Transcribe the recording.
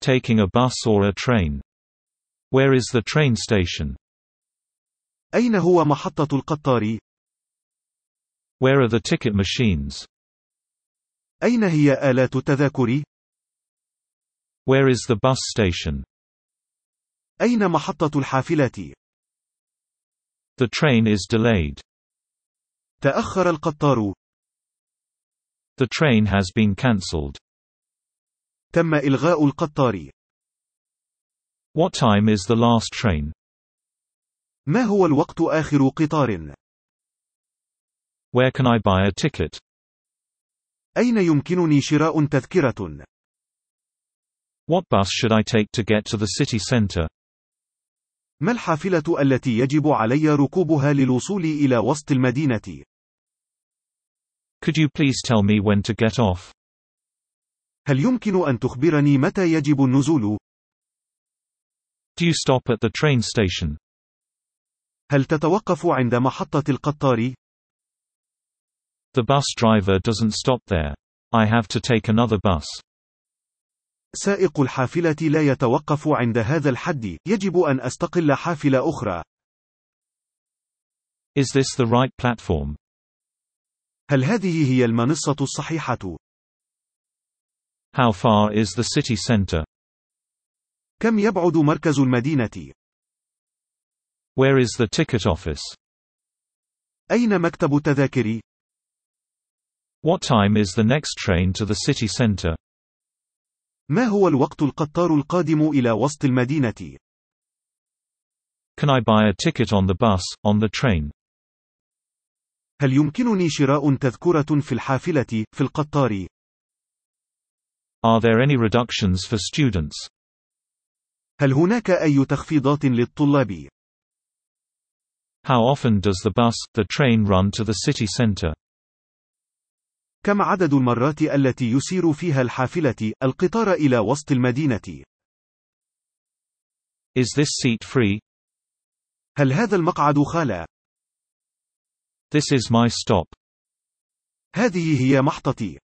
taking a bus or a train? Where is the train station? أين هو محطة القطار؟ Where are the ticket machines? أين هي آلات التذاكر؟ Where is the bus station? أين محطة الحافلة؟ The train is delayed. تأخر القطار. The train has been cancelled. تم إلغاء القطار. What time is the last train? ما هو الوقت آخر قطار؟ Where can I buy a ticket? أين يمكنني شراء تذكرة؟ What bus should I take to get to the city center? ما الحافلة التي يجب علي ركوبها للوصول إلى وسط المدينة؟ Could you please tell me when to get off? هل يمكن أن تخبرني متى يجب النزول؟ Do you stop at the train station? هل تتوقف عند محطة القطار؟ The bus driver doesn't stop there. I have to take another bus. سائق الحافلة لا يتوقف عند هذا الحد، يجب أن أستقل حافلة أخرى. Is this the right platform? هل هذه هي المنصة الصحيحة؟ How far is the city center? كم يبعد مركز المدينة؟ Where is the ticket office? أين مكتب التذاكر؟ What time is the next train to the city center? ما هو الوقت القطار القادم إلى وسط المدينة؟ Can I buy a ticket on the bus, on the train? هل يمكنني شراء تذكرة في الحافلة، في القطار؟ Are there any reductions for students? هل هناك أي تخفيضات للطلاب؟ How often does the bus, the train run to the city center? كم عدد المرات التي يسير فيها الحافلة، القطار إلى وسط المدينة؟ Is this seat free? هل هذا المقعد خالٍ؟ This is my stop. هذه هي محطتي.